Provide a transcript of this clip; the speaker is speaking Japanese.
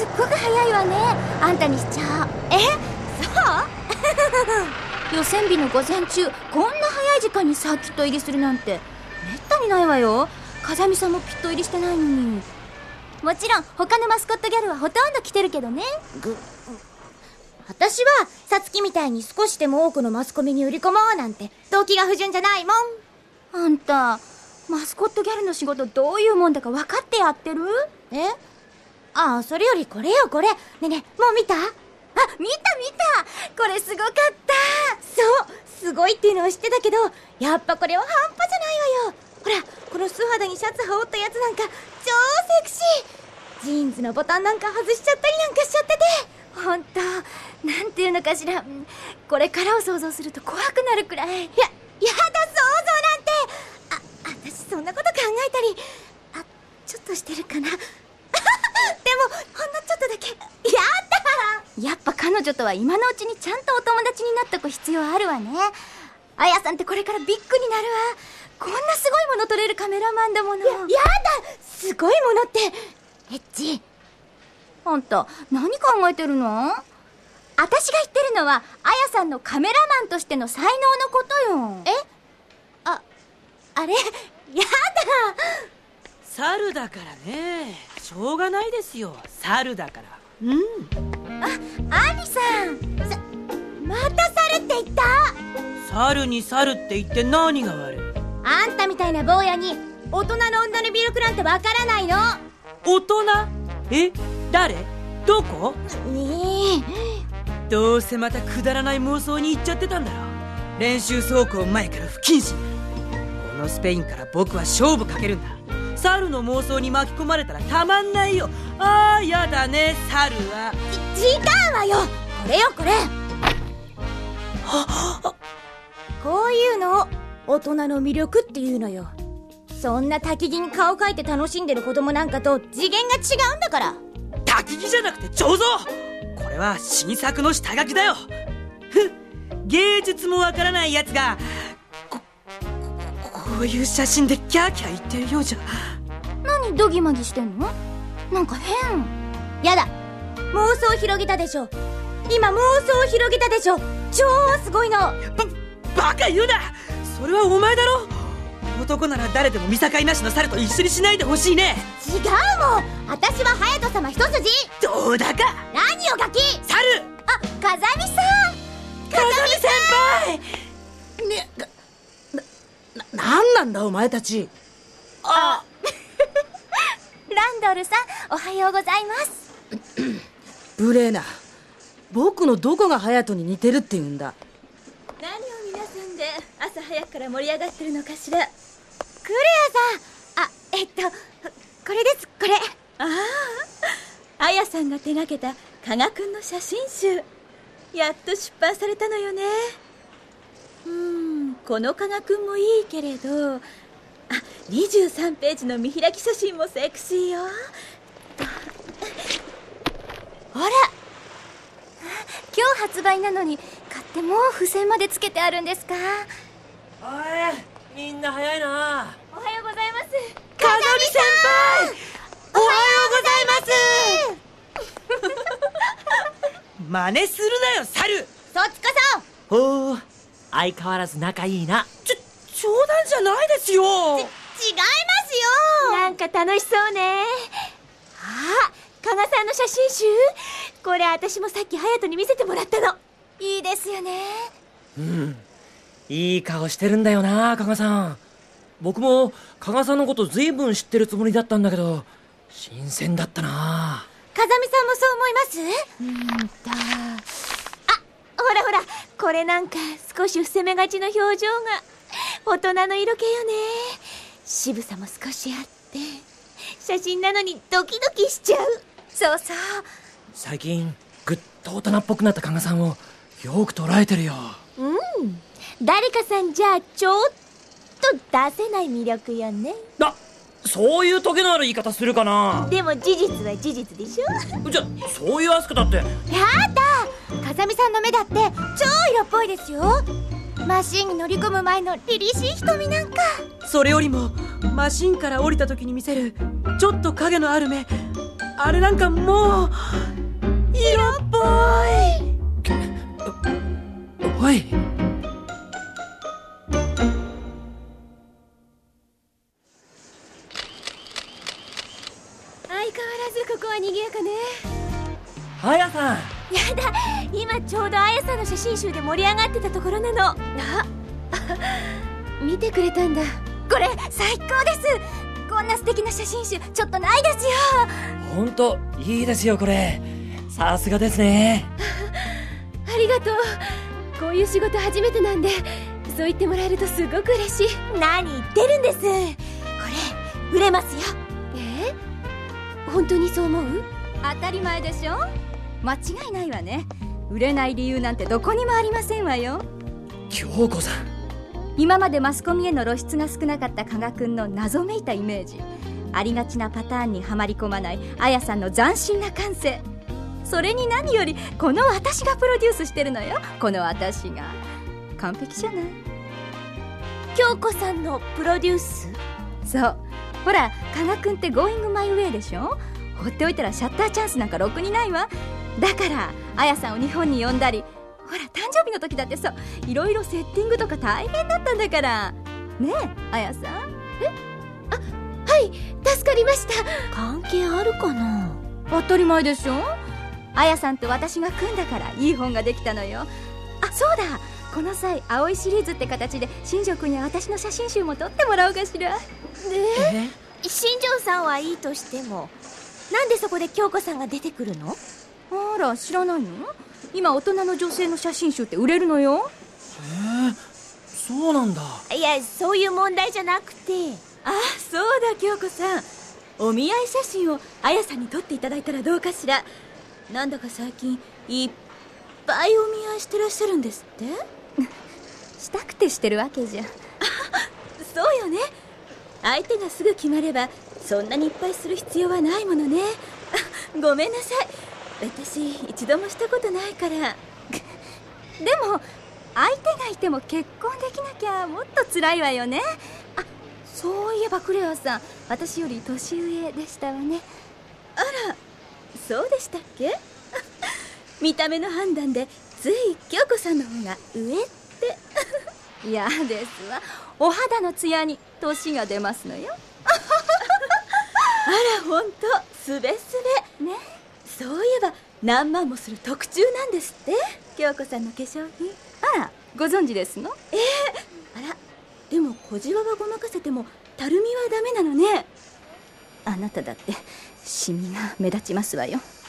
すっごく早いわね。あんたにしちゃう。そう予選日の午前中、こんな早い時間にサーキット入りするなんてめったにないわよ。風見さんもピット入りしてないのに。もちろん他のマスコットギャルはほとんど来てるけどね。 私はさつきみたいに少しでも多くのマスコミに売り込もうなんて動機が不純じゃないもん。 あんたマスコットギャルの仕事どういうもんだか分かってやってる？ それよりこれよ、これ。ねえねえ、もう見た？ 見た。これすごかった。 そう、すごいっていうのは知ってたけど、やっぱこれは半端じゃないわよ。ほら、この素肌にシャツ羽織ったやつなんか超セクシー。ジーンズのボタンなんか外しちゃったりなんかしちゃってて、 ほんと、なんていうのかしら、これからを想像すると怖くなるくらい。 やだ、想像なんて。私そんなこと考えたり、ちょっとしてるかな。でもほんのちょっとだけ。やだ。 やっぱ彼女とは今のうちにちゃんとお友達になっとく必要あるわね。あやさんってこれからビッグになるわ。こんなすごいもの撮れるカメラマンだもの。 やだ、すごいものってエッチ。 あんた何考えてるの？私が言ってるのはあやさんのカメラマンとしての才能のことよ。 あれ、やだ。 猿だからね、しょうがないですよ。猿だから。 アリさん、 また猿って言った？ 猿に猿って言って何が悪い？ あんたみたいな坊やに大人の女の魅力なんてわからないの。 大人？誰？どこ？どうせまたくだらない妄想に行っちゃってたんだろ。練習走行前から不謹慎だ。このスペインから僕は勝負かけるんだ。猿の妄想に巻き込まれたらたまんないよ。やだね、猿は。 違うわよ、これよこれ。こういうのを大人の魅力っていうのよ。そんな焚き木に顔描いて楽しんでる子供なんかと次元が違うんだから。 焚き木じゃなくて彫像。これは新作の下書きだよ。芸術もわからないやつがこういう写真でキャーキャー言ってるようじゃ。 何ドギマギしてんの？なんか変。 やだ、妄想広げたでしょ。今妄想広げたでしょ。超すごいの。 バカ言うな。それはお前だろ。男なら誰でも見境なしの猿と一緒にしないでほしいね。 違うもん、私は隼人様一筋。 どうだか。 何よガキ。 猿。 風見さん。 風見先輩ね、なんなんだお前たち。 ランドルさん、おはようございます。 無礼な。僕のどこが隼人に似てるって言うんだ。 何を皆さんで朝早くから盛り上がってるのかしら。 クレアさん。これです、これ。 あやさんが手がけた加賀くんの写真集、やっと出版されたのよね。この加賀くんもいいけれど、23ページの見開き写真もセクシーよ。 あら、今日発売なのに買ってもう付箋までつけてあるんですか？ みんな早いな。 おはようございます。 風見先輩、おはようございます。真似するなよ、猿。 そっちこそ。 ほう、相変わらず仲いいな。 冗談じゃないですよ。 違いますよ。 なんか楽しそうね。加賀さんの写真集、これ私もさっき隼人に見せてもらったの。 いいですよね。 いい顔してるんだよな、加賀さん。僕も加賀さんのことずいぶん知ってるつもりだったんだけど、新鮮だったな。 風見さんもそう思います？ ほらほら、これなんか少し伏せ目がちの表情が大人の色気よね。渋さも少しあって、写真なのにドキドキしちゃう。 そうそう。 最近ぐっと大人っぽくなった加賀さんをよく捉えてるよ。 誰かさんじゃちょっと出せない魅力よね。 そういうトゲのある言い方するかな。 でも事実は事実でしょ。 じゃそういうアスクだって。 やだ、風見さんの目だって超色っぽいですよ。マシンに乗り込む前の凛々しい瞳なんか。 それよりもマシンから降りた時に見せるちょっと影のある目、 あれなんかもう色っぽい。 おい、 相変わらずここは賑やかね。 あやさん。 やだ、今ちょうどあやさんの写真集で盛り上がってたところなの。見てくれたんだ。 これ最高です。こんな素敵な写真集ちょっとないですよ。 ほんといいですよこれ。さすがですね。 ありがとう。こういう仕事初めてなんで、そう言ってもらえるとすごく嬉しい。 何言ってるんです。これ売れますよ。 本当にそう思う？ 当たり前でしょ。間違いないわね。売れない理由なんてどこにもありませんわよ。 京子さん。 今までマスコミへの露出が少なかった加賀くんの謎めいたイメージ、ありがちなパターンにはまり込まないあやさんの斬新な感性、それに何よりこの私がプロデュースしてるのよ。この私が完璧じゃない？ 京子さんのプロデュース？ そう、ほら加賀くんってゴーイングマイウェイでしょ。放っておいたらシャッターチャンスなんかろくにないわ。だからあやさんを日本に呼んだり、ほら誕生日の時だってさ、いろいろセッティングとか大変だったんだからねえあやさん。 はい、助かりました。 関係あるかな？ 当たり前でしょ。あやさんと私が組んだからいい本ができたのよ。あ、そうだ、この際葵シリーズって形で新庄君や私の写真集も撮ってもらおうかしら。 新庄さんはいいとしても、なんでそこで京子さんが出てくるの？ あら、知らないの？今大人の女性の写真集って売れるのよ。 そうなんだ。 いや、そういう問題じゃなくて。 あ、そうだ京子さん、お見合い写真をあやさんに撮っていただいたらどうかしら。なんだか最近いっぱいお見合いしてらっしゃるんですって？ したくてしてるわけじゃ。 そうよね。相手がすぐ決まればそんなにいっぱいする必要はないものね。ごめんなさい、私一度もしたことないから。 でも相手がいても結婚できなきゃもっと辛いわよね。あ、そういえばクレアさん、私より年上でしたわね。 あら、そうでしたっけ？見た目の判断でつい京子さんの方が上って。 嫌ですわ。お肌のツヤに年が出ますのよ。 あら、ほんとすべすべね。 そういえば何万もする特注なんですって、京子さんの化粧品。 あら、ご存知ですの？ あら、でも小じわはごまかせてもたるみはダメなのね。 あなただってシミが目立ちますわよ。